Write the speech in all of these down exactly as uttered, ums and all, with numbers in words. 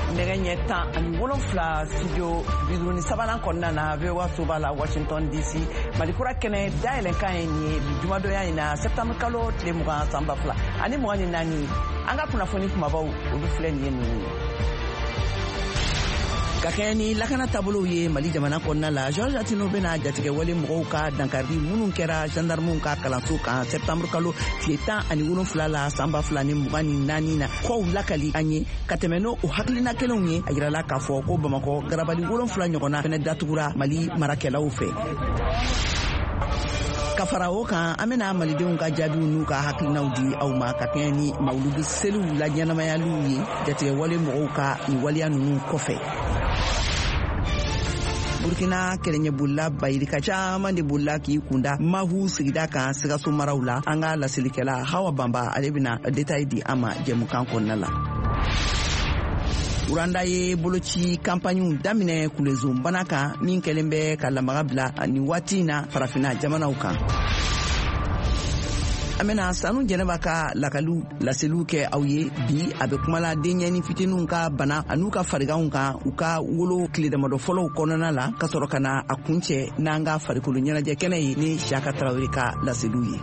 nɛgɛ tan ani wolonfila studio biduruni sabanan kɔnɔna na V O A so b'a la Washington D C Malikura kɛnɛ dayɛlɛnkan ye nin ye bi jumadonya in na septembre kalo tile mugan san ba fila ani mugan ni naani an ka kunnafoni kumabaw olu filɛ nin ye ninnu ye. Ka kɛ ni lakana taabolow ye Mali jamana kɔnɔna la Georges Atino bɛna jatigɛ wale mɔgɔw ka dankari minnu kɛra gendarmew ka kalanso kan septembre kalo tile tan ani wolonfila la san ba fila ni mugan ni naani na kɔw lakali an ye ka tɛmɛ n'o hakilina kelenw ye a yirala k'a fɔ ko Bamakɔ garabali wolonfila ɲɔgɔnna fɛnɛ datugura Mali marakɛlaw fɛ. Ka fara o kan an bɛna malidenw ka jaabiw n'u ka hakilinaw di aw ma ka kɛɲɛ ni mawuludu seliw la ɲɛnamayaliw ye jatigɛ wale mɔgɔw ka nin waleya ninnu kɔfɛ. Burkina kɛlɛɲɛ bolila bayirika caman de bolila k'i kunda Mahu sigida kan Sikaso maraw la an ka lasilikɛla Hawa Bamba ale bɛna détail di an ma jɛmukan kɔnɔna la. Uranda ye boloci campagne daminɛ kulezon bana kan min kɛlen bɛ ka lamaga bila ni waati na farafina jamanaw kan. An bɛna Sanu Jɛnɛba ka lakalu laseliw kɛ aw ye bi a bɛ kuma la denɲɛni fitininw ka bana an'u ka fariganw kan u ka wolo tile damadɔ fɔlɔw kɔnɔna la ka sɔrɔ ka na a kuncɛ n'an ka farikolo ɲɛnajɛ kɛnɛ ye ni Siyaka Tarawele ka laseliw ye.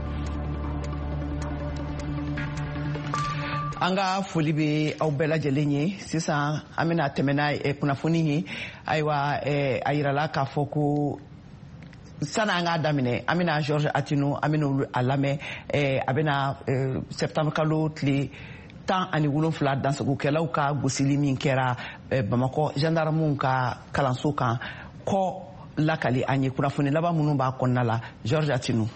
An ka foli bɛ aw bɛɛ lajɛlen ye sisan an bɛna tɛmɛ n'a kunnafoni ye ayiwa a yirala k'a fɔ ko sani an k'a daminɛ an bɛna Georges Atino an bɛna a lamɛn a bɛna septembre kalo tile tan ani wolonfila dansagokɛlaw ka gosili min kɛra Bamakɔ gendarmew ka kalanso kan kɔ lakali an ye kunnafoni laban minnu b'a kɔnɔna la Georges Atino.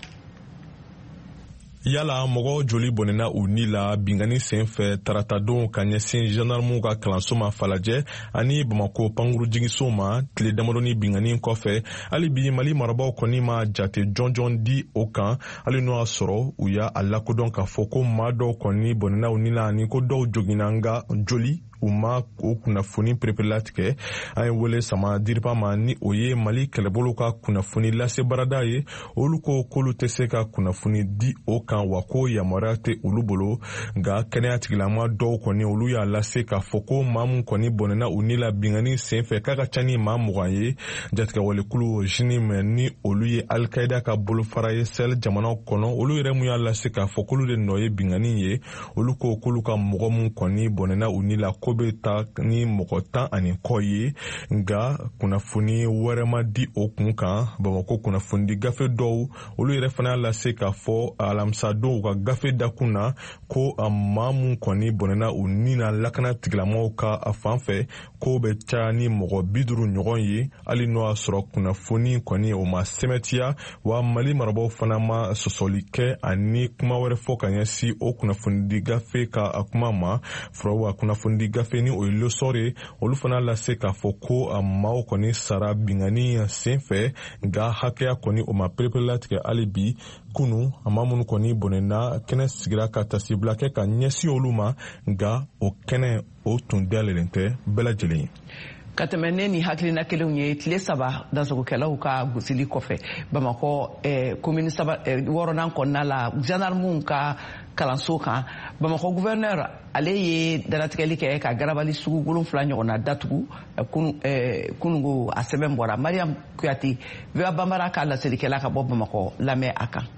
Yala mɔgɔ joli bɔnɛna u ni la bingani senfɛ taratadenw ka ɲɛsin gendarmew ka kalanso ma Falajɛ ani Bamakɔ pankuru jigiso ma tile damadɔni bingani kɔfɛ hali bi Mali marabaw kɔni ma jate jɔnjɔn di o kan hali n'o y'a sɔrɔ u y'a lakodɔn k'a fɔ ko maa dɔw kɔni bɔnɛna u ni la ani ko dɔw joginna nga joli u ma o kunnafoni perepere latigɛ an ye wele sama diriba ma ni o ye Mali kɛlɛbolo ka kunnafoni lase barada ye olu ko k'olu tɛ se ka kunnafoni di o kan wa ko yamaruya tɛ olu bolo nka kɛnɛya tigilama dɔw kɔni olu y'a lase k'a fɔ ko maa min kɔni bɔnɛna u ni la bingani senfɛ k'a ka ca ni maa mugan ye jatigɛwalekulu jinimɛ ni olu ye Al-Qaida ka bolofara ye Sahel jamanaw kɔnɔ olu yɛrɛ mun y'a lase k'a fɔ k'olu de nɔ ye bingani ye olu ko k'olu ka mɔgɔ min kɔni bɔnɛna u ni la ko bɛ taa ni mɔgɔ tan ani kɔ ye nka kunnafoni wɛrɛ ma di o kun kan Bamakɔ kunnafoni di gafe dɔw olu yɛrɛ fana y'a lase k'a fɔ alamisa don u ka gafe dakun na ko a maa mun kɔni bɔnɛna u ni na lakana tigilamaw ka a fan fɛ ko bɛ caya ni mɔgɔ bi duuru ɲɔgɔn ye hali n'o y'a sɔrɔ kunnafoni kɔni o ma sɛmɛtiya wa Mali marabaw fana ma sɔsɔli kɛ ani kuma wɛrɛ fɔ ka ɲɛsin o kunnafoni di gafe ka a kuma ma fɔlɔ wa kunnafoni di gafe ni o ye losɔre olu fana lase k'a fɔ ko a maaw kɔni sara bingani senfɛ nka hakɛya kɔni o ma perepere latigɛ hali bi kunu a maa minnu kɔni bɔnɛna kɛnɛ sigira ka tasibila kɛ ka ɲɛsin olu ma nka o kɛnɛ o tun dayɛlɛlen tɛ bɛɛ lajɛlen ye. Ka tɛmɛ ne ni hakilina kelenw ye tile saba dansagokɛlaw ka gosili kɔfɛ Bamakɔ commune saba wɔɔrɔnan kɔnɔna la gendarmew ka kalanso kan Bamakɔ gouverneur ale ye dalatigɛli kɛ ka garabali sugu wolonfila ɲɔgɔnna datugu kunungo a sɛbɛn bɔra Mariam Kuyate V O A Banbara ka laselikɛla ka bɔ Bamakɔ lamɛn a kan.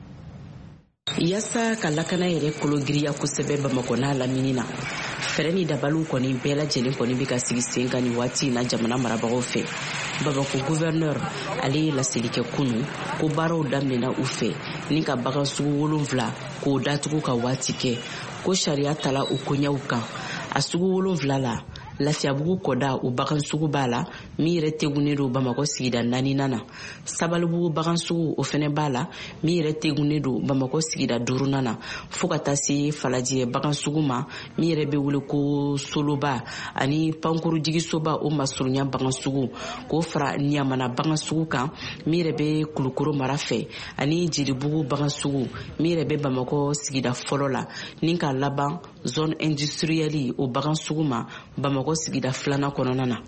Yasa ka lakana yɛrɛ kolo giriya kosɛbɛ Bamakɔ n'a lamini na fɛrɛ ni dabaliw kɔni bɛɛ lajɛlen kɔni bɛ ka sigi sen kan ni waati na jamana marabagaw fɛ. Bamakɔ gouverneur ale ye laseli kɛ kunu ko baaraw daminɛna u fɛ ni ka bagan sugu wolonfila k'o datugu ka waati kɛ ko sariya tala u koɲɛw kan a sugu wolonfila la Lafiyabugu kɔda o bagan sugu b'a la min yɛrɛ tegunnen don Bamakɔ sigida naaninan na Sabalibugu bagan sugu o fɛnɛ b'a la min yɛrɛ tegunnen don Bamakɔ sigida duurunan na fo ka taa se Falajɛ bagan sugu ma min yɛrɛ bɛ wele ko Soloba ani Pankuru jigisoba o masurunya bagan sugu k'o fara Ɲamana bagan sugu kan min yɛrɛ bɛ Kulukoro mara fɛ ani Jelibugu bagan sugu min yɛrɛ bɛ Bamakɔ sigida fɔlɔ la ni ka laban zone industrielle o bagan sugu ma Bamakɔ sigida filanan kɔnɔna na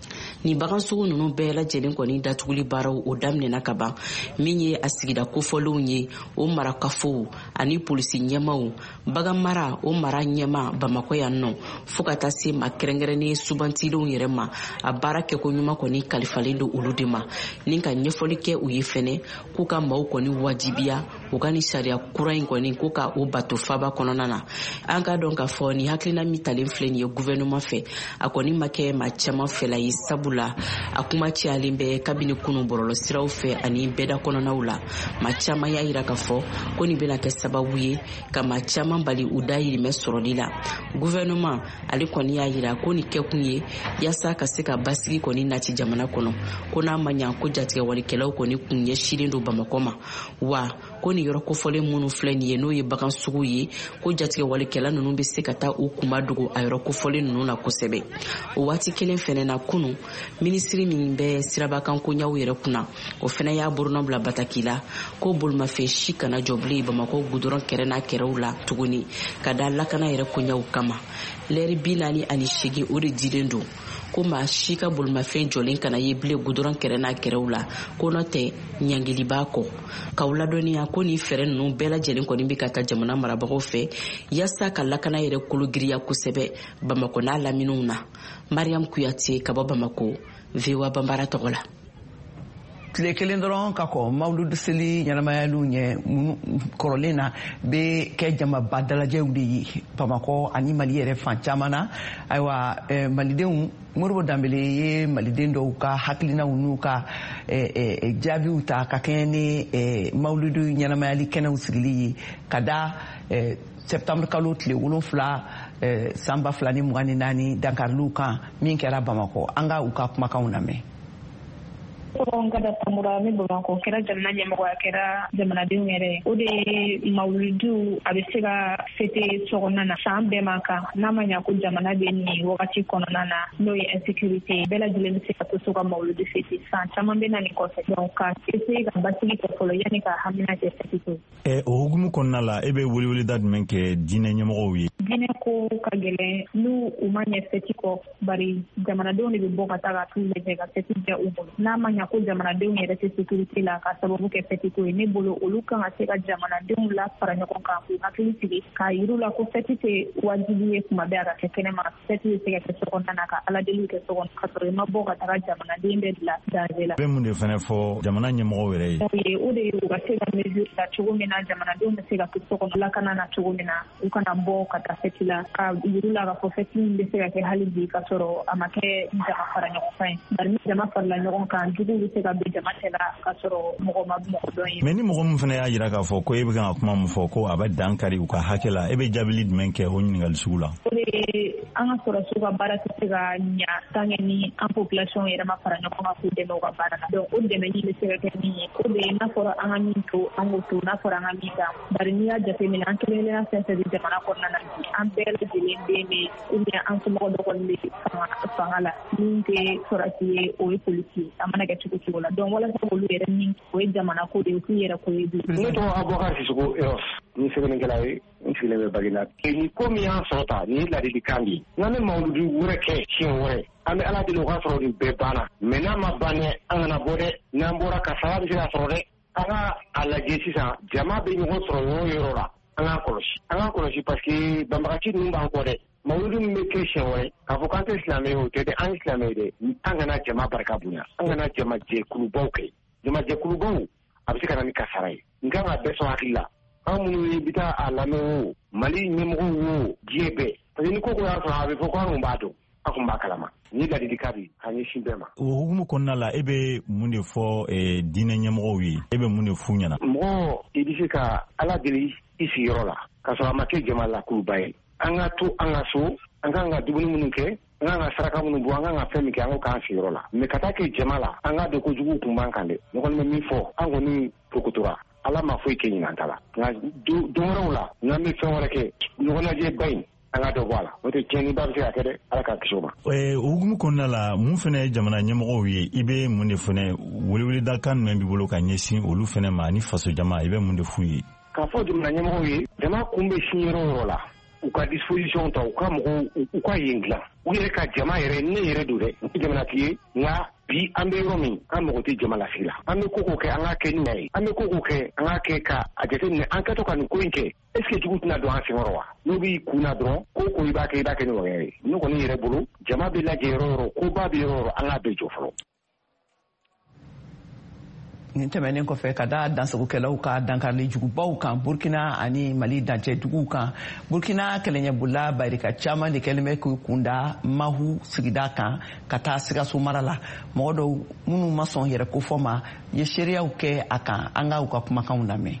ni bagan sugu nunu bɛɛ lajɛlen kɔni datuguli baaraw o daminɛna ka ban min ye a sigida kofɔlenw ye o marakafow ani polisi ɲɛmaw bagan mara o mara ɲɛma Bamakɔ yan nɔ fo ka taa se ma kɛrɛnkɛrɛnnen subantilenw yɛrɛ ma a baara kɛko ɲuman kɔni kalifalen don olu de ma ni ka ɲɛfɔli kɛ u ye fɛnɛ k'u ka maaw kɔni wajibiya u ka ni sariya kura in kɔni k'u ka o bato faba kɔnɔna na an ka dɔn k'a fɔ ni hakilina min talen filɛ nin ye gouvernement fɛ a kɔni ma kɛ maa caman fɛla ye sabula a kuma cayalen bɛ kabini kunu bɔlɔlɔ siraw fɛ ani bɛɛda kɔnɔnaw la maa caman y'a yira k'a fɔ ko nin bɛna kɛ sababu ye ka maa caman bali u dayirimɛ sɔrɔli la gouvernement ale kɔni y'a yira ko ni kɛkun ye yaasa ka se ka basigi kɔni nati jamana kɔnɔ ko n'a ma ɲa ko jatigɛwalikɛlaw kɔni kun ɲɛsilen don Bamakɔ ma wa ko ni yɔrɔ kofɔlen minnu filɛ nin ye n'o ye bagan sugu ye ko jatigɛwalikɛla ninnu bɛ se ka taa u kunba dogo a yɔrɔ kofɔlen ninnu na kosɛbɛ o waati kelen fɛnɛ na kunu minisiri min bɛ sirabakanko ɲɛw yɛrɛ kunna o fɛnɛ y'a borona bila bataki la ko bolimafɛn si kana jɔ bilen Bamakɔ gudɔrɔn kɛrɛ n'a kɛrɛw la tuguni ka da lakana yɛrɛ koɲɛw kama lɛri bi naani ani segin o de dilen don ko maa si ka bolimafɛn jɔlen kana ye bilen gudɔrɔn kɛrɛ n'a kɛrɛw la ko n'o tɛ ɲangili b'a kɔ k'aw ladɔnniya ko ni fɛɛrɛ ninnu bɛɛ lajɛlen kɔni bɛ ka taa jamana marabagaw fɛ yaasa ka lakana yɛrɛ kologiriya kosɛbɛ Bamakɔ n'a laminiw na Mariam Kuyate ka bɔ Bamakɔ V O A Banbara tɔgɔ la. tile kelen dɔrɔn ka kɔ mawuludu seli ɲɛnamayaliw ɲɛ kɔrɔlen na bɛ kɛ jamaba dalajɛw de ye Bamakɔ ani Mali yɛrɛ fan caman na ayiwa malidenw Moribo Danbele ye maliden dɔw ka hakilinaw n'u ka jaabiw ta ka kɛɲɛ ni mawuludu ɲɛnamayali kɛnɛw sigili ye ka da septembre kalo tile wolonfila san ba fila ni mugan ni naani dankariliw kan min kɛra Bamakɔ an ka u ka kumakanw lamɛn. Ngada Tamura mi Bamakɔ kɛra jamana ɲɛmɔgɔ kɛra jamanadenw yɛrɛ o de mawuludu a bɛ se ka fete sɔgɔnɔ na san bɛɛ man kan n'a ma ɲa ko jamana bɛ nin wagati kɔnɔna na n'o ye insécurité bɛɛ lajɛlen bɛ se ka to so ka mawuludu fete san caman bɛ na nin kɔfɛ donc ka essayer ka basigi kɛ fɔlɔ yanni ka hamina kɛ fete to. ɛ o hukumu kɔnɔna la e bɛ weleweleda jumɛn kɛ diinɛ ɲɛmɔgɔw ye. diinɛ ko ka gɛlɛn n'u u ma ɲɛ fete kɔ bari jamanadenw de bɛ bɔ ka taa ka t'u lajɛ ka fete jɛ u bolo n'a ma ɲa ko jamanadenw yɛrɛ tɛ sécurité la ka sababu kɛ fête ko ye ne bolo olu kan ka se ka jamanadenw la fara ɲɔgɔn kan k'u hakili sigi k'a yir'u la ko fête tɛ wajibi ye kuma bɛɛ a ka kɛ kɛnɛma fête bɛ se ka kɛ sokɔnɔna na ka aladeliw kɛ sokɔnɔ ka sɔrɔ i ma bɔ ka taga jamanaden bɛɛ bila danger la. bɛ mun de fana fɔ jamana ɲɛmɔgɔw yɛrɛ ye. o de ye u ka se ka mesure ta cogo min na jamanadenw bɛ se ka to sokɔnɔ lakana na cogo min na u kana bɔ ka taa fête la ka yir'u la k'a fɔ fête min bɛ se ka kɛ hali bi ka sɔrɔ a ma kɛ jama fara ɲɔgɔn kan ye bari ni jama farala ɲɔgɔn kan jugu bɛ se ka bɛ jama cɛla ka sɔrɔ mɔgɔ ma mɔgɔ dɔn ye. mais ni mɔgɔ min fana y'a jira k'a fɔ ko e bɛ kan ka kuma min fɔ ko a bɛ dan kari u ka hakɛ la e bɛ jaabili jumɛn kɛ o ɲininkali sugu la. o de ye an ka sɔrɔ so ka baara tɛ se ka ɲa tant que ni an population yɛrɛ ma fara ɲɔgɔn kan k'u dɛmɛ u ka baara la donc o dɛmɛni bɛ se ka kɛ min ye o de ye n'a fɔra an ka min to an k'o to n'a fɔra an ka min ta bari n'i y'a jateminɛ an kelen kelen fɛn fɛn bɛ jamana kɔnɔna na bi an bɛɛ lajɛlen bɛ yen ou bien an somɔgɔ dɔ kɔni bɛ fanga la min tɛ sɔrɔsi ye o ye polisi ye a mana kɛ cogo cogo la donc walasa olu yɛrɛ min o ye jamana ko de ye k'u yɛrɛ ko ye bi. ne tɔgɔ Abubakar Sisoko Eros ni sɛbɛnnikɛla ye n sigilen bɛ Baginda. ni ko min y'an sɔrɔ ta ni ye ladilikan de ye n'an bɛ mawuludu wɛrɛ kɛ siɲɛ wɛrɛ an bɛ ala deli o ka sɔrɔ nin bɛɛ banna mais n'a ma ban dɛ an kana bɔ dɛ n'an bɔra kasara bɛ se ka sɔrɔ dɛ an ka a lajɛ sisan jama bɛ ɲɔgɔn sɔrɔ yɔrɔ yɔrɔ la an k'an kɔlɔsi an k'an kɔlɔsi parce que banbagaci ninnu b'an kɔ dɛ mawuludu min bɛ kɛ siɲɛ wɛrɛ k'a fɔ k'an tɛ silamɛ ye o tɛ dɛ an ye silamɛ ye dɛ an kana jama barika bonya an kana jama jɛkulubaw kɛ jamajɛkulubaw a bɛ se ka na ni kasara ye n kan ka bɛɛ sɔn hakili la an minnu ye bi taa a lamɛn o mali ɲɛmɔgɔw o diɲɛ bɛɛ parce que ni ko ko y'a sɔrɔ a bɛ fɔ ko an kun b'a dɔn an kun b'a kalama ni ladilikan bi a ɲɛsin bɛɛ ma. o hukumu kɔnɔna la e bɛ mun de fɔ diinɛ ɲɛmɔgɔw ye e bɛ mun de f'u ɲɛna. mɔgɔ i bɛ se ka ala deli i sigiyɔrɔ la k'a sɔrɔ a ma kɛ jama lakuluba ye an ka to an ka so an kan ka dumuni minnu kɛ an kan ka saraka minnu bɔ an kan ka fɛn min kɛ an ko k'an sigiyɔrɔ la mais ka taa kɛ jama la an k'a dɔn ko jugu kun b'an kan dɛ ne kɔni bɛ min fɔ an kɔni pokotora ala ma foyi kɛ ɲinan ta la nka don wɛrɛw la n'an bɛ fɛn wɛrɛ kɛ ɲɔgɔnnajɛ ba in an ka dɔ bɔ a la o tɛ tiɲɛni ba bɛ se ka kɛ dɛ ala k'a kisi o ma. o hukumu kɔnɔna la mun fana ye jamana ɲɛmɔgɔw ye i bɛ mun de fana weleweledakan jumɛn b'i bolo ka ɲɛsin olu fana ma ani faso jama i bɛ mun de f'u ye. k'a fɔ jamana ɲɛmɔgɔw ye jama kun bɛ sin yɔrɔ o yɔrɔ la u ka disposition ta u ka mɔgɔw u ka yen dilan u yɛrɛ ka jama yɛrɛ ne yɛrɛ don dɛ n tɛ jamanatigi ye nka bi an bɛ yɔrɔ min an mago tɛ jama lasigi la an bɛ ko k'o kɛ an k'a kɛ ni ɲɛ ye an bɛ ko k'o kɛ an k'a kɛ ka a jateminɛ an kɛtɔ ka nin ko in kɛ est ce que jugu tɛna don an senkɔrɔ wa n'u b'i kun na dɔrɔn ko ko i b'a kɛ i b'a kɛ ni wɛrɛ ye ne kɔni yɛrɛ bolo jama bɛ lajɛ yɔrɔ yɔrɔ ko ba bɛ yɔrɔ yɔrɔ an k'a bɛɛ jɔ fɔlɔ. nin tɛmɛnen kɔfɛ ka da dansagokɛlaw ka dankarili jugubaw kan Burkina ani Mali dancɛ duguw kan Burkina kɛlɛɲɛbolila barika caman de kɛlen bɛ k'u kunda Mahu sigida kan ka taa Sikaso mara la mɔgɔ dɔw minnu ma sɔn yɛrɛ kofɔ ma ye seereyaw kɛ a kan an ka u ka kumakanw lamɛn.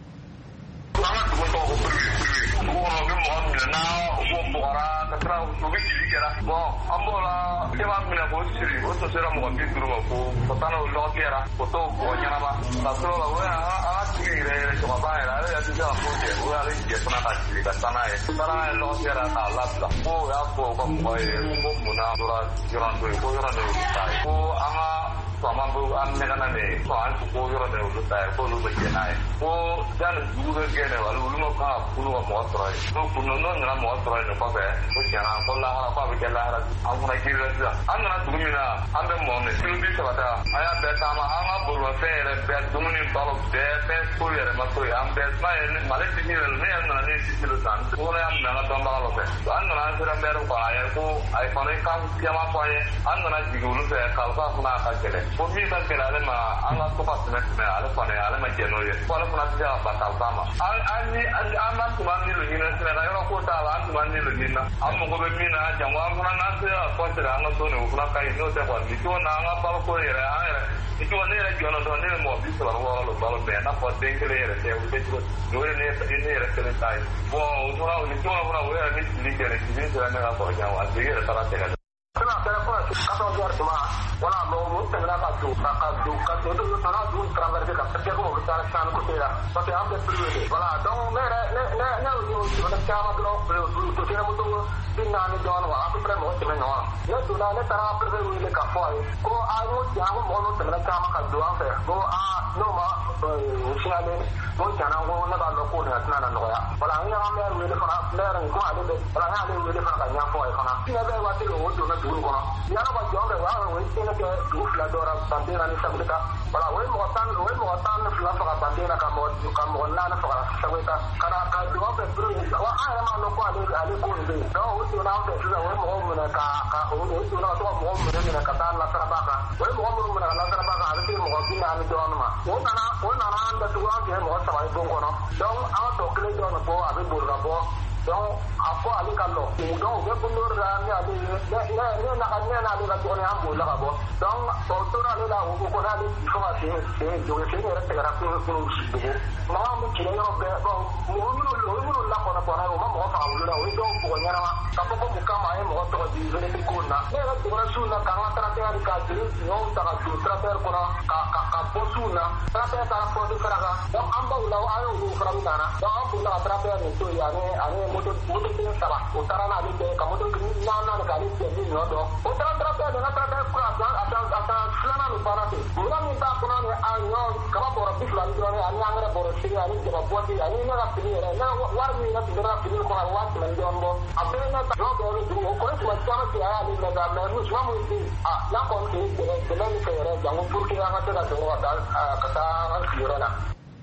Bon, an b'o la e b'a minɛ k'o siri o tɔ sera mɔgɔ bi duuru ma ko o taa n'o lɔgɔ kɛra o t'o bɔ ɲɛnaba ka sɔrɔ la o ye an ka tigi yɛrɛ yɛrɛ cɛkɔrɔba yɛrɛ ale yɛrɛ tɛ se ka foyi kɛ o y'ale jɛ fana ka siri ka taa n'a ye taara n'a ye lɔgɔ kɛra k'a labila ko o y'a fɔ u ka mɔgɔ ye ko munna tora yɔrɔ dɔ ye ko yɔrɔ dɔ y'olu ta ye ko an ka faama bɛ an nɛgɛnna de ye ko an ko yɔrɔ dɔ y'olu ta ye ko olu bɛ jɛ n'a ye ko yanni dugu bɛ gɛn de wali olu ma kan ka kunu ka mɔgɔ sɔrɔ yen n'o kunu n'o nana mɔgɔ sɔrɔ yen kɔfɛ ko tiɲɛna ko lahara ko a bɛ kɛ lahara an fana kiri la sisan an nana dugu min na an bɛ mɔgɔ min kilo bi saba ta an y'a bɛɛ taama an ka bolimafɛn yɛrɛ bɛɛ dumuni baro bɛɛ fɛn so yɛrɛ ma so ye an bɛɛ ba ye mali tigi yɛrɛ ne yɛrɛ nana ne ye sisi san ko ne y'a minɛ an ka dɔnbaga nɔfɛ an nana an sera mɛri kɔ a ye ko a ye fana kan caman fɔ an ye an nana jigin olu fɛ kalifa fana ka gɛlɛn ko min ka gɛlɛn ale ma an ka to ka tɛmɛ tɛmɛ ale fana ale ma jɛ n'o ye ko ale fana tɛ se ka ban kalifa ma an ni an ma tuma ni lo ɲinɛ sɛnɛ ka yɔrɔ ko t'a la an tuma ni lo ɲinɛ an mago bɛ min na jango an fana n'an sera ka kɔsɛbɛ an ka so nin o fana ka ɲi n'o tɛ kɔni nin cogo na an ka baloko yɛrɛ an yɛrɛ nin cogo ne yɛrɛ jɔna dɔrɔn ne bɛ mɔgɔ bi saba wɔɔrɔ lo balo bɛn n'a fɔ den kelen yɛrɛ tɛ o tɛ cogo o ye ne ne yɛrɛ kelen ta ye bɔn o fana nin cogo fana o yɛrɛ ni fili kɛ nin fili sera ne ka sɔrɔ jan wa a tigi yɛrɛ taara tɛgɛ Kena kena kena kata biar cuma wala mau tengah kaju kaju kaju itu sana dulu transfer ke kerja ko bicara sana ko tera tapi ambe privilege wala dong mere ne ne ne yo yo ne chama dulu dulu to tera mutu dinna ni don wa aku pre mo tengah no ya dula ne tara privilege ka foi ko ayo jango mo no tengah chama kaju ambe ko a no ma usiale mo jana ko na ba lo ko na na no ya wala ni ambe wele fana mere ko ale wala ha ale wele fana ka nya foi fana ni be wa ti lo do na dulu ko ya no ba jonge wa we tena ke ufla dora bandera ni sabita wala we mo tan we mo tan fla fa bandera ka mo ka mo na na fa sabita kana ka do be bru wa a ma no ko ale ale ko ndi do o ti na be tuna we mo mo na ka ka o o ti na to mo mo na ka ta la sara ba ka we mo mo na la sara ba ka ale ti mo ko na ni do ma o na na o na na anda tu an ke mo sa ba ko ko no donc a to kle do no bo abi bo ra bo donc ako ali kallo donc be ko lor ra ni ali ne ne ne na ka ne na ali ka to ne am bo la ka bo donc to to na le la ko ko na ali ko ma se se jo se ne ra te ra ko ko si bo ma mu ki yo be bo mu mu lo mu la ko na ko na ma mo fa wu la o do ko nya na ka ko ko ka ma e mo to di ne ti ko na ne ra to ra su na ka ma tra te ali ka di no ta ka su tra te ko na ka ka ka bo su na tra te ka ko di fra ka donc am ba la ayo u fra mi na donc am bu la tra te ni to ya ne ani moto moto tin saba o tara na ali de ka moto na na ka ali de ni no do o tara tra te na tra te ko ata ata ata flana no para te mura mi ta ko na ne ayo ka ba boro bi flana do ne ani angara boro si ani de ba bo di ani na ka pini re na war mi na tindra pini ko na wa tlan do mbo ape na ta do do du o ko ti ma ta ti ya ni na na mu swa mu ti a na ko ti de de na ni fe re jangu purki na ka ta do wa ta ka ta na ki re na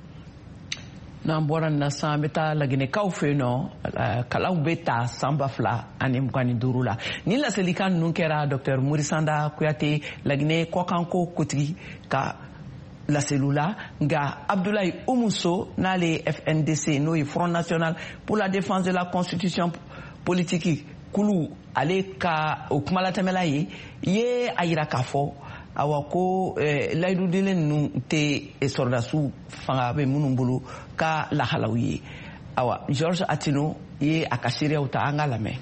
n'an bɔra nin na sisan an bɛ taa laginɛkaw fɛ yen nɔ kalanw bɛ ta san ba fila ani mugan ni duuru la ni laselikan ninnu kɛra docteur Morisanda Kuyate laginɛ kɔkanko kotigi ka laseliw la nka Abdoulaye Oumousso n'ale F N D C n'o ye Front National pour la Défense de la Constitution Politique kulu ale ka o kumalatɛmɛla ye ye a yira k'a fɔ awa ko layidudilen ninnu tɛ sɔrɔdasiw fanga bɛ minnu bolo ka lahalaw ye awa Georges Atino ye a ka seereyaw ta an ka lamɛn.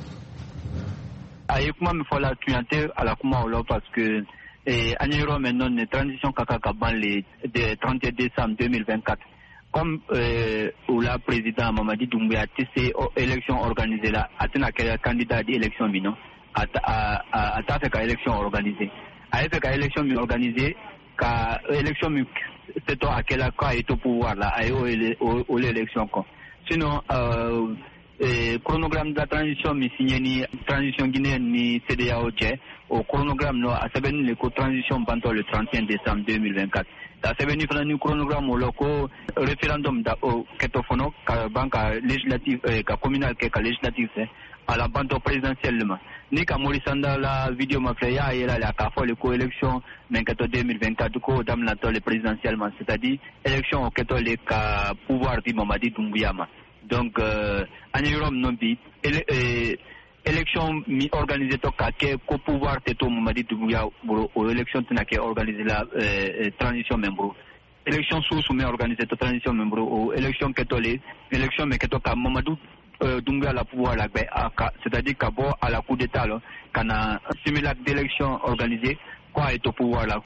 a ye kuma min fɔ la tun tɛ a la kuma o la parce que an ye yɔrɔ min nɔ nin transition ka kan ka ban le trente et un décembre deux mille vingt-quatre comme o la président Mamadi Doumbouya tɛ se élection organisée la a tɛna kɛ candidat di élection min na a t'a fɛ ka élection organisée. A fait qu'à élection mi organisée, qu'à élection mi c'est à quel cas est au pouvoir là, à l'élection quoi. Sinon, euh, eh, chronogramme de la transition mi signé ni transition guinéenne ni C D A O cɛ o chronogramme no a sɛbɛnni le ko transition bantɔ le trente et un décembre deux mille vingt-quatre a sɛbɛnni fana ni chronogramme o la ko référendum da o kɛtɔ fɔlɔ ka ban ka législative eh, ka communal kɛ ka législative fɛ à la bantɔ présidentielle ma ni ka Maurice Sanda la vidéo ma filɛ y'a yela la k'a fɔ le ko élection men kɛtɔ deux mille vingt-quatre ko daminatɔ le présidentielle ma c'est-à-dire élection o kɛtɔ le ka pouvoir di Mamadi Doumbouya ma donc euh, an ye yɔrɔ min nɔ bi ele, eh, élection mi organisé to ka kɛ ko pouvoir tɛ to Mamadi Doumbouya bolo o élection tɛna kɛ organisé la euh, transition min bolo élection sous sous mais organisé to transition min bolo o élection kɛtɔ le élection mais kɛtɔ ka Mamadou euh, Doumbouya la pouvoir la gbɛ c'est-à-dire ka bɔ à la coup d'état la ka na simulacre d'élection organisé ko a ye to pouvoir la.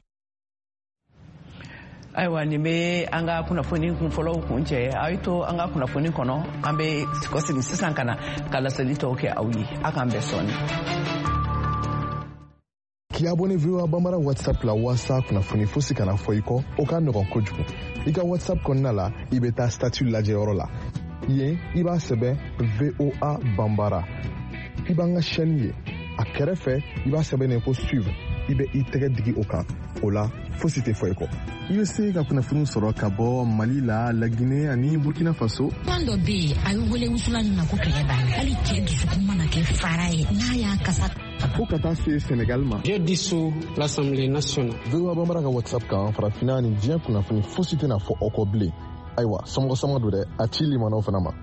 Aiwa ni be anga kunnafoni kun fɔlɔ kun cɛ ayi to anga kunnafoni kɔnɔ an bɛ kɔsigi sisan kana ka laseli tɔw kɛ aw ye a k'an bɛɛ sɔnni. K'i abonné V O A Bambara WhatsApp la wasa kunnafoni fosi kana fɔ i kɔ o ka nɔgɔn kojugu i ka WhatsApp kɔnɔna la i bɛ taa statut lajɛ yɔrɔ la yen i b'a sɛbɛn V O A Bambara i b'an ka chaîne ye a kɛrɛfɛ i b'a sɛbɛnnen ko suivre i bɛ i tɛgɛ digi o kan o la fosi tɛ fɔ i kɔ i bɛ se ka kunnafoni sɔrɔ ka bɔ Mali la Laginɛ ani Burkina Faso. Fan dɔ bɛ yen a bɛ wele wusulan na ko kɛlɛ b'a la hali cɛ dusukun mana kɛ fara ye n'a y'a kasa. Fo ka taa se Sénégal ma. J'ai dissous l'Assemblée nationale. V O A Bambara ka WhatsApp kan farafinna ni diɲɛ kunnafoni fosi tɛna fɔ aw kɔ bilen ayiwa sɔmɔgɔ-sɔmɔgɔ don dɛ a ci limanaw fana ma.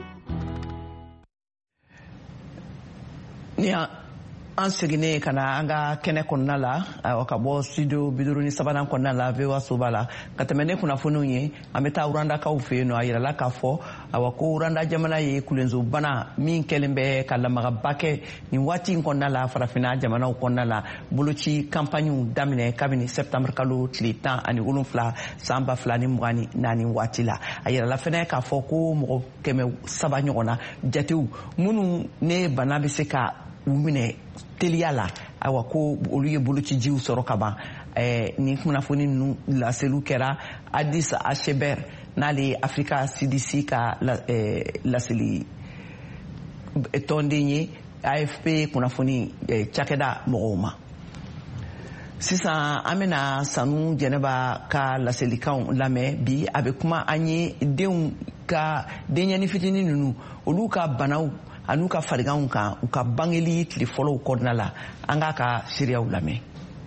Ni an seginnen ka na an ka kɛnɛ kɔnɔna la ka bɔ studio biduruni sabanan kɔnɔna la V O A soba la ka tɛmɛ ne kunnafoniw ye an bɛ taa Urandakaw fɛ yen nɔ a yirala k'a fɔ awa ko Uranda jamana ye kulenzobana min kɛlen bɛ ka lamagaba kɛ nin waati in kɔnɔna la farafinna jamanaw kɔnɔna la boloci campagne daminɛ kabini septembre kalo tile tan ani wolonfila san ba fila ni mugan ni naani waati la a yirala fɛnɛ k'a fɔ ko mɔgɔ kɛmɛ saba ɲɔgɔn na jatew minnu ne bana bɛ se ka u minɛ teliya la awa ko olu ye bolocijiw sɔrɔ ka ban ni kunnafoni ninnu laseliw kɛra Addis Asheber n'ale ye Africa C D C ka laseli tɔnden ye A F P kunnafoni cakɛda mɔgɔw ma. Sisan an bɛna Sanu Jɛnɛba ka laselikanw lamɛn bi a bɛ kuma an ye denw ka denɲɛrɛnin fitinin ninnu olu ka banaw an'u ka fariganw kan u ka bangeli tile fɔlɔw kɔnɔna la an k'a ka seereyaw lamɛn.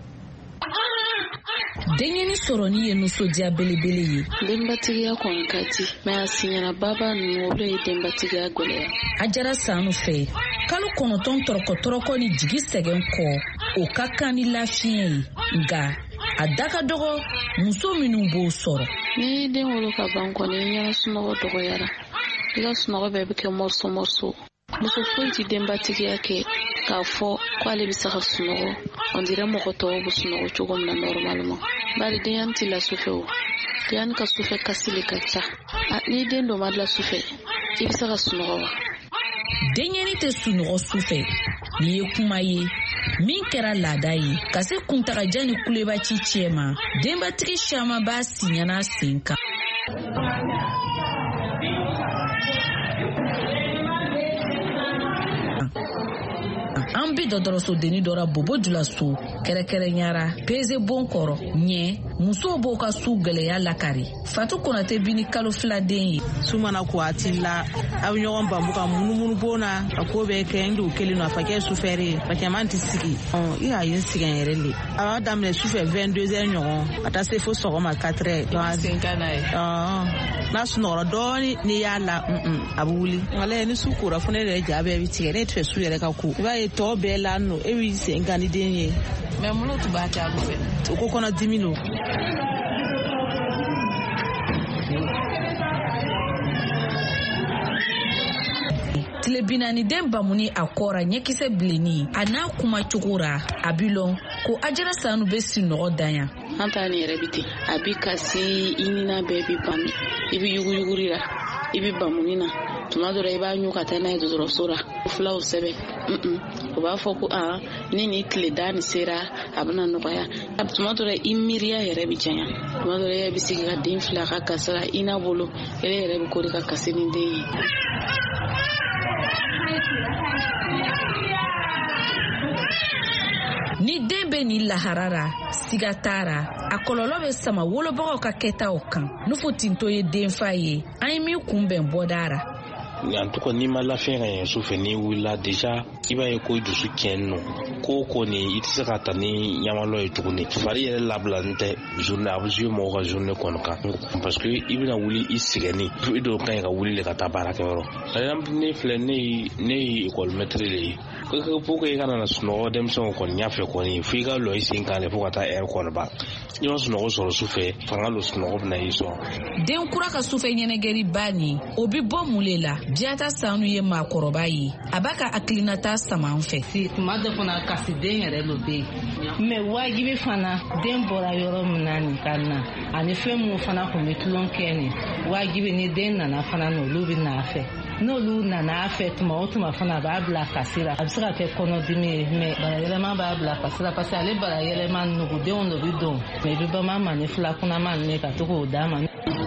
Denɲɛrɛnin sɔrɔli ye nisɔndiya belebele ye. Denbatigiya kɔni ka di mɛ a siɲɛna baba ninnu olu ye denbatigiya gɛlɛya. A jara Sanu fɛ kalo kɔnɔntɔn tɔrɔkɔ-tɔrɔkɔ ni jigi sɛgɛn kɔ o ka kan ni lafiɲɛ ye nka a da ka dɔgɔ muso minnu b'o sɔrɔ. Ni den wolo ka ban kɔni i ɲɛna sunɔgɔ dɔgɔyara i ka sunɔgɔ bɛɛ bɛ kɛ mɔriso mɔriso. Muso foyi ti denbatigiya kɛ k'a fɔ k'ale bɛ se ka sunɔgɔ on dirait mɔgɔ tɔw bɛ sunɔgɔ cogo min na normalement bari denyɛrɛnin tɛ la sufɛ o denyɛrɛnin ka sufɛ kasi le ka ca ni den dɔ ma la sufɛ i bɛ se ka sunɔgɔ wa. Denɲɛrɛnin tɛ sunɔgɔ sufɛ nin ye kuma ye min kɛra laada ye ka se kuntagajan ni kulebaci cɛ ma denbatigi caman b'a siɲɛna sen kan. An bi dɔdɔrɔso deni dɔra bobo julaso kɛrɛkɛrɛnyara peze bon kɔrɔ ɲɛ musow b'o ka su gɛlɛya lakari Fatu Konate bi ni kalo fila den ye. Sumana ko a ti la aw ɲɔgɔn banbu ka munumunu bon na a ko bɛ kɛ n de kelen a fa kɛ sufɛre pa caman tɛ sigi i y'a ye n sɛgɛn yɛrɛ le a b'a daminɛ sufɛ vingt-deux heures ɲɔgɔn a taa se fo sɔgɔma quatre heures sen ka n'a ye n'a sunɔgɔra dɔɔni n'i y'a la a bɛ wuli walayi ni su kora fo ne yɛrɛ ja bɛɛ bɛ tigɛ ne tɛ fɛ su yɛrɛ ka ko i b'a ye tɔw bɛɛ la nɔ e b'i sen kan ni den ye mɛ mun tun b'a kɛ a fɛ o ko kɔnɔ dimi don. Tile binani den bamuni a kɔra ɲɛkisɛ bilenni a n'a kuma cogo ra a bi lɔn ko Ajara Sanu bɛ sunɔgɔ danya. An ta ni yɛrɛ bi ten a bi kasi i nina bɛɛ bi bami i bi yuguyuguri la i bi bamuni na tuma dɔ la i b'a ɲu ka taa n'a ye dɔgɔtɔrɔso la fulaw sɛbɛn o b'a fɔ ko aa ni ni tile da ni sera a bɛna nɔgɔya tuma dɔ la i miiriya yɛrɛ bi janya tuma dɔ la i bɛ sigi ka den fila ka kasira i n'a bolo yɛrɛ yɛrɛ bi kori ka kasi ni den ye. ni den bɛ ni laharara siga tara a kɔlɔlɔ bɛ sama wolobagaw ka kɛtaw kan nufu tinto ye denfa ye an ye min kunbɛn bɔdara en tout cas ni ma lafiya ka ɲɛ su fɛ ni wulila déjà i b'a ye ko i dusu tiɲɛni nɔ ko ko ni i tɛ se ka ta ni ɲamalɔ ye tuguni fari yɛrɛ labilalen tɛ journée a bɛ jouer mɔgɔw ka journée kɔnɔ kan parce que i bɛna wuli i sɛgɛnni i dɔw ka ɲi ka wuli de ka taa baarakɛyɔrɔ par exemple ne filɛ ne ye ne ye école maître de ye pour que i kana na sunɔgɔ denmisɛnw kɔni y'a fɛ kɔni fo i ka lɔ i sen kan de fo ka taa heure kɔni ban i ma sunɔgɔ sɔrɔ su fɛ fanga lo sunɔgɔ bɛna i sɔrɔ den kura ka sufɛ ɲɛnɛgɛri banni o bi bɔ mun le la Biata Sanu ye maakɔrɔba ye a b'a ka hakilinata sama an fɛ si tuma dɔ fana kasi den yɛrɛ lo bɛ yen mɛ wajibi fana den bɔra yɔrɔ min na nin ka na ani fɛn minnu fana tun bɛ tulon kɛ nin wajibi ni den nana fana n'olu bɛ na a fɛ n'olu nana a fɛ tuma o tuma fana a b'a bila kasi la a bɛ se ka kɛ kɔnɔdimi ye mɛ barayɛlɛma b'a bila kasi la parce que ale barayɛlɛma nugudenw de bɛ don mɛ i bɛ bama ma ni filakunama ninnu ka to k'o d'a ma.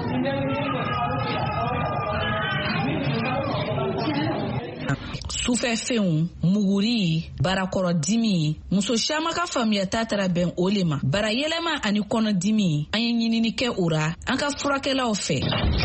Sufɛ fɛnw muguri barakɔrɔdimi muso caman ka faamuyata tara bɛn o le ma bara yɛlɛma ani kɔnɔdimi an ye ɲinini kɛ o ra an ka furakɛlaw fɛ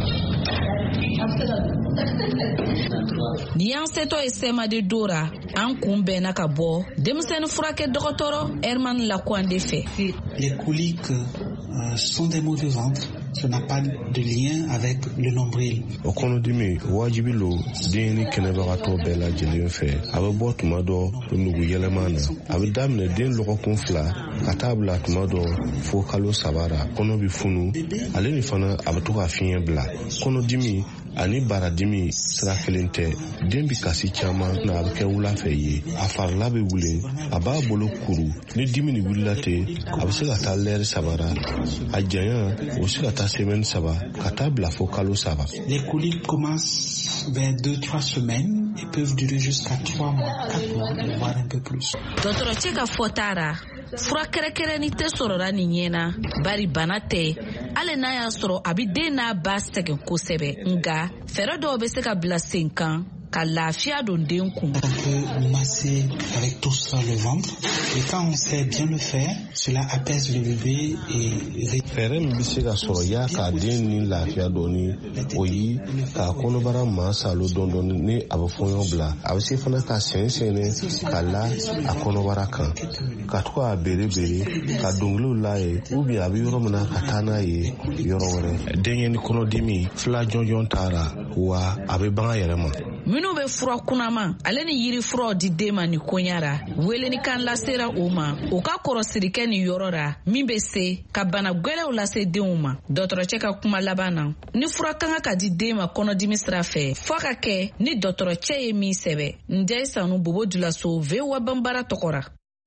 ni y'an setɔ ye sɛmade dora an kun bɛnna ka bɔ denmisɛnnin furakɛ dɔgɔtɔrɔ Herman Lakwande fɛ. Les coliques euh, sont des maux de ventre. Ça n'a pas de lien avec le nombril. O kɔnɔdimi wajibi lo den ni kɛnɛbagatɔ bɛɛ lajɛlen fɛ a bɛ bɔ tuma dɔ nugu yɛlɛma na a bɛ daminɛ den lɔgɔkun fila ka taa bila tuma dɔ fo kalo saba ra kɔnɔ bɛ funu ale ni fana a bɛ to ka fiɲɛ bila kɔnɔdimi ani baradimi sira kelen tɛ den bi kasi caman na a bɛ kɛ wula fɛ ye a farila bɛ wuli a b'a bolo kuru ni dimi ni wulila ten a bɛ se ka taa lɛri saba ra a janya o bɛ se ka taa semaine saba ka taa bila fo kalo saba. Les coliques commencent vers deux trois semaines et peuvent durer jusqu'à trois mois, quatre mois, voire un peu plus. Dɔgɔtɔrɔcɛ ka fɔta ra fura kɛrɛkɛrɛnni tɛ sɔrɔla nin ɲɛ na bari bana tɛ hali n'a y'a sɔrɔ a bɛ den n'a ba sɛgɛn kosɛbɛ nka fɛɛrɛ dɔw bɛ se ka bila sen kan ka lafiya don den kun. On peut masser avec tout ça le ventre et quand on sait bien le faire, cela apaise le bébé et fɛɛrɛ min bɛ se ka sɔrɔ ya ka den ni lafiya dɔɔni o ye ka kɔnɔbara maa salo dɔɔni ni a bɛ fɔɲɔ bila a bɛ se fana ka sɛn sɛnɛ ka la a kɔnɔbara kan ka to k'a bere bere ka dɔnkiliw la ye ou bien a bɛ yɔrɔ min na ka taa n'a ye yɔrɔ wɛrɛ denkɛ ni kɔnɔdimi fila jɔnjɔn taara wa a bɛ ban a yɛrɛ ma. minnu bɛ fura kunnama ale ni yiri furaw di den ma ni koɲara weleni kan lasera o ma o ka kɔrɔsiri kɛ ni yɔrɔ ra min bɛ se ka bana gwɛlɛw lase denw ma dɔgɔtɔrɔcɛ ka kuma laban na ni fura ka kan ka di den ma kɔnɔdimi sira fɛ fɔ ka kɛ ni dɔgɔtɔrɔcɛ ye min sɛbɛ Njɛ Sanu Bobo Dulaso V O A Banbara tɔgɔra.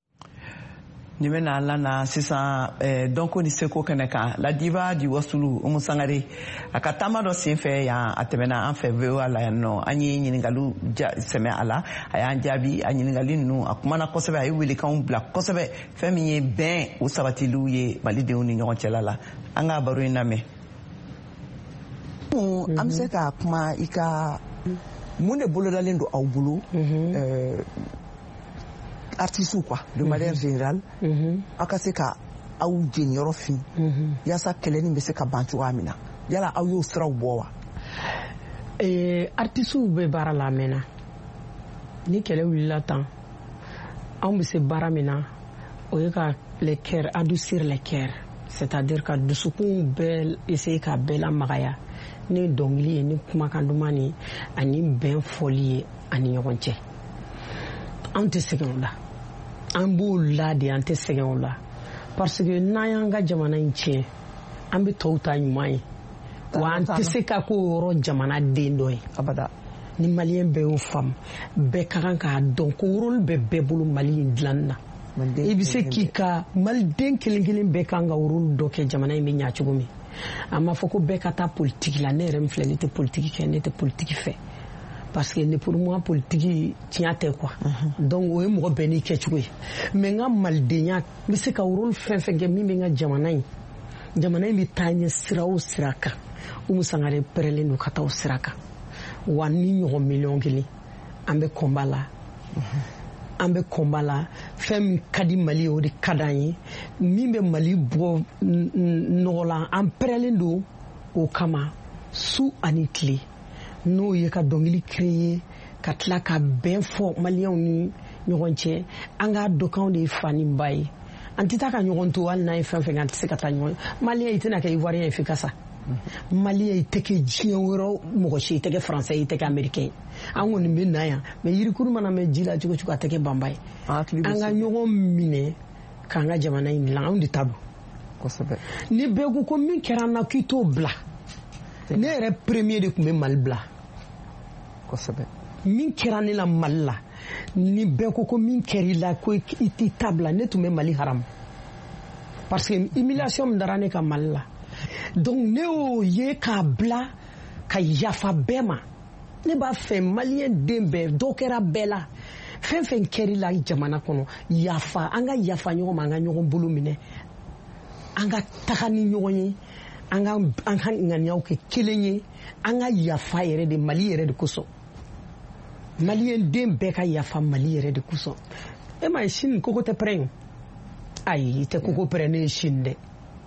Nin bɛna la na sisan dɔnko ni seko kɛnɛ kan la diva di Wasulu Umu Sangare a ka taama dɔ sen fɛ yan a tɛmɛna an fɛ V O A la yan nɔ an ye ɲininkaliw sɛmɛ a la a y'an jaabi a ɲininkali ninnu a kumana kosɛbɛ a ye welekanw bila kosɛbɛ fɛn min ye bɛn o sabatiliw ye malidenw ni ɲɔgɔn cɛla la an ka baro in lamɛn. An bɛ se ka kuma i ka mun de bolodalen don aw bolo artistes quoi de manière générale aw ka se ka aw jeniyɔrɔ fin yaasa kɛlɛ nin bɛ se ka ban cogoya min na yala aw y'o siraw bɔ wa. artistes bɛ baara la mɛnna ni kɛlɛ wulila tan anw bɛ se baara min na o ye ka les cœurs adoucir les cœurs c'est-à-dire ka dusukun bɛɛ essayer ka bɛɛ lamagaya ni dɔnkili ye ni kumakan duman ni ani bɛn fɔli ye ani ɲɔgɔn cɛ an tɛ sɛgɛn o la an b'o la de an tɛ sɛgɛn o la parce que n'an y'an ka jamana in tiɲɛ an bɛ tɔw ta ɲuman ye wa an tɛ se ka k'o yɔrɔ jamana den dɔ ye abada ni maliyɛn bɛɛ y'o faamu bɛɛ ka kan k'a dɔn ko rôle bɛ bɛɛ bolo Mali in dilanni na i bɛ se k'i ka maliden kelen kelen bɛɛ kan ka rôle dɔ kɛ jamana in bɛ ɲɛ cogo min a ma fɔ ko bɛɛ ka taa politique la ne yɛrɛ min filɛ ne tɛ politique kɛ ne tɛ politique fɛ parce que ne pour moi politique tiɲɛ tɛ quoi donc o ye mɔgɔ bɛɛ n'i kɛcogo ye mais n ka malidenya n bɛ se ka rôle fɛn fɛn kɛ min bɛ n ka jamana in jamana in bɛ taa ɲɛ sira o sira kan Umu Sangare pɛrɛlen don ka taa o sira kan wa ni ɲɔgɔn miliyɔn kelen an bɛ combat la an bɛ combat la fɛn min ka di Mali ye o de ka d'an ye min bɛ Mali bɔ nɔgɔ la an pɛrɛlen don o kama su ani tile n'o ye ka dɔnkili créer ka tila ka bɛn fɔ maliyɛnw ni ɲɔgɔn cɛ an ka dɔn k'anw de ye fa ni ba ye an tɛ taa ka ɲɔgɔn to hali n'a ye fɛn fɛn an tɛ se ka taa ɲɔgɔn maliyɛn i tɛna kɛ ivoirien ye f'i ka sa maliyɛn i tɛ kɛ diɲɛ wɛrɛ mɔgɔ si i tɛ kɛ français i tɛ kɛ américain ye an kɔni bɛ na yan mais yirikuru mana mɛn ji la cogo cogo a tɛ kɛ banba ye an ka ɲɔgɔn minɛ k'an ka jamana in dilan anw de ta don ni bɛɛ ko ko min kɛra an na k'i t'o bila ne yɛrɛ premier de tun bɛ Mali bila min kɛra ne la Mali la ni bɛɛ ko ko min kɛra i la ko i t'i ta bila ne tun bɛ Mali haram parce que humiliation min dara ne ka Mali la donc ne y'o ye k'a bila ka yafa bɛɛ ma ne b'a fɛ maliyɛn den bɛɛ dɔ kɛra bɛɛ la fɛn fɛn kɛra i la jamana kɔnɔ yafa an ka yafa ɲɔgɔn ma an ka ɲɔgɔn bolo minɛ an ka taga ni ɲɔgɔn ye an ka an ka ŋaniyaw kɛ kelen ye an ka yafa yɛrɛ de Mali yɛrɛ de kosɔn maliyɛn den bɛɛ ka yafa Mali yɛrɛ de kosɔn e ma ye Chine koko tɛ pɛrɛn ayi i tɛ koko pɛrɛn ne ye Chine dɛ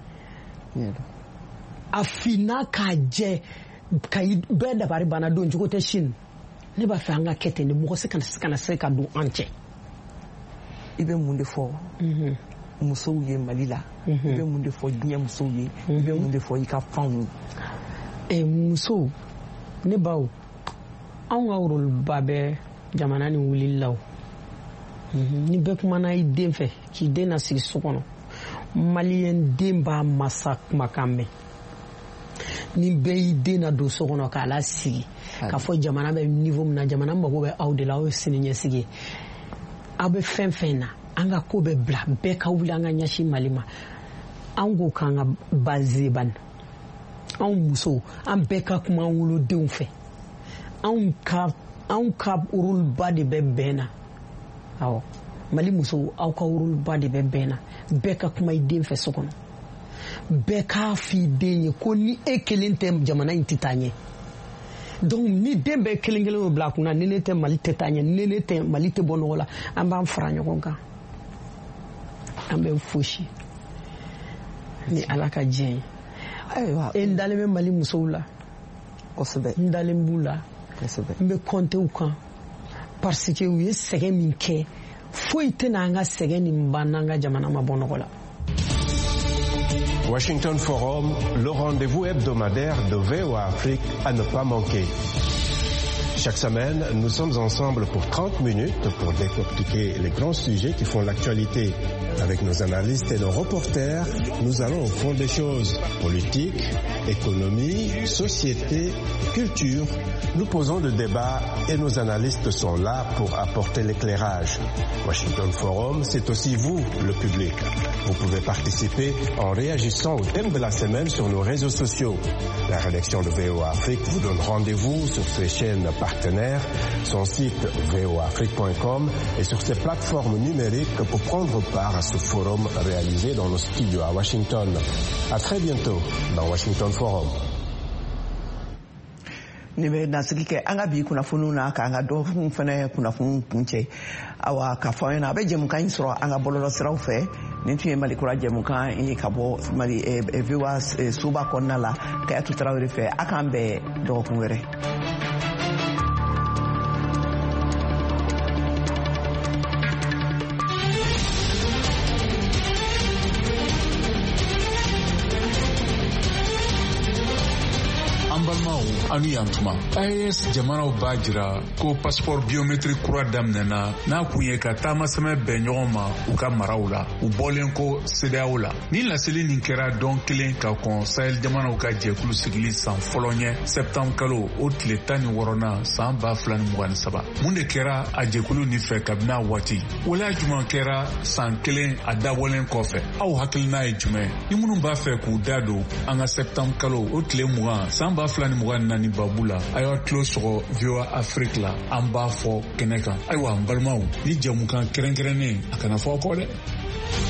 a finna k'a jɛ ka bɛɛ dabari banna don cogo tɛ Chine ne b'a fɛ an ka kɛ ten de mɔgɔ se kana se ka don an cɛ i bɛ mun de fɔ musow ye Mali la i bɛ mun de fɔ diɲɛ musow ye i bɛ mun de fɔ i ka fanw ye musow ne baw anw ka rôle-ba bɛ jamana ni wulili la ni bɛɛ kumana i den fɛ k'i den na sigi so kɔnɔ maliyɛn den b'a masa kumakan mɛn ni bɛɛ y'i den na don so kɔnɔ k'a la sigi k'a fɔ jamana bɛ niveau min na jamana mago bɛ aw de la aw ye sini ɲɛsigi ye aw bɛ fɛn fɛn na an ka ko bɛ bila bɛɛ ka wuli an ka ɲɛsin Mali ma an ko k'an ka base ban anw musow an bɛɛ ka kuma an wolodenw fɛ anw ka anw ka rôle ba de bɛ bɛn na awɔ Mali musow aw ka rôle ba de bɛ bɛn na bɛɛ ka kuma i den fɛ so kɔnɔ bɛɛ k'a f'i den ye ko ni e kelen tɛ jamana in tɛ taa ɲɛ donc ni den bɛɛ kelen kelen y'o bila a kunna ni ne tɛ Mali tɛ taa ɲɛ ni ne tɛ Mali tɛ bɔ nɔgɔ la an b'an fara ɲɔgɔn kan an bɛ fosi ni Ala ka diɲɛ ye ayiwa e n dalen bɛ Mali musow la kosɛbɛ n dalen b'u la kosɛbɛ n bɛ compter u kan parce que u ye sɛgɛn min kɛ foyi tɛna an ka sɛgɛn nin ban n'an ka jamana ma bɔ nɔgɔ la. Washington Forum, le rendez-vous hebdomadaire de V O A Afrique à ne pas manquer. Chaque semaine, nous sommes ensemble pour trente minutes pour décortiquer les grands sujets qui font l'actualité. Avec nos analystes et nos reporters, nous allons au fond des choses. Politique, économie, société, culture. Nous posons le débat et nos analystes sont là pour apporter l'éclairage. Washington Forum, c'est aussi vous, le public. Vous pouvez participer en réagissant au thème de la semaine sur nos réseaux sociaux. La rédaction de V O A Afrique vous donne rendez-vous sur ses chaînes partenaires, son site v o afrique point com et sur ses plateformes numériques pour prendre part à ce forum réalisé dans nos studios à Washington. À très bientôt dans Washington Forum. ne bɛ nasigi kɛ an ka bi kunnafoniw na k'an ka dɔgɔkun fana kunnafoniw kun cɛ awa k'a fɔ an ɲɛna a bɛ jɛmukan in sɔrɔ an ka bɔlɔlɔsiraw fɛ nin tun ye malikura jɛmukan ye ka bɔ mali V O A suba kɔnɔna la Kayatu Tarawele fɛ a k'an bɛn dɔgɔkun wɛrɛ. ani yantuma A E S jamanaw b'a jira ko passeport biométrique kura daminɛna n'a kun ye ka taamasɛmɛ bɛn ɲɔgɔn ma u ka maraw la u bɔlen ko C D A O la ni laseli nin kɛra dɔn kelen ka kɔn Sahel jamanaw ka jɛkulu sigili san fɔlɔ ɲɛ septembre kalo o tile tan ni wɔɔrɔnan san ba fila ni mugan ni saba mun de kɛra a jɛkulu nin fɛ kabini a waati waleya juman kɛra san kelen a dabɔlen kɔfɛ aw hakilina ye jumɛn ni minnu b'a fɛ k'u da don an ka septembre kalo o tile mugan san ba fila ni mugan ni naani babu la a y'a tulo sɔgɔ V O A Afrique la an b'a fɔ kɛnɛ kan ayiwa n balimaw ni jɛmukan kɛrɛnkɛrɛnnen a kana fɔ kɔ dɛ.